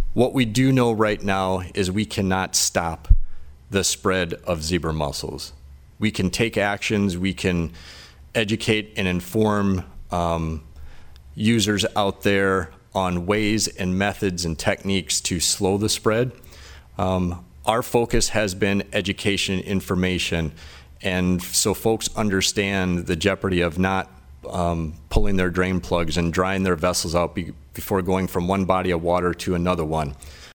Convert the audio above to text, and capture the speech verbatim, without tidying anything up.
What we do know right now is we cannot stop the spread of zebra mussels. We can take actions, we can educate and inform um, users out there on ways and methods and techniques to slow the spread. Um, our focus has been education and information, and so folks understand the jeopardy of not um, pulling their drain plugs and drying their vessels out be before going from one body of water to another one.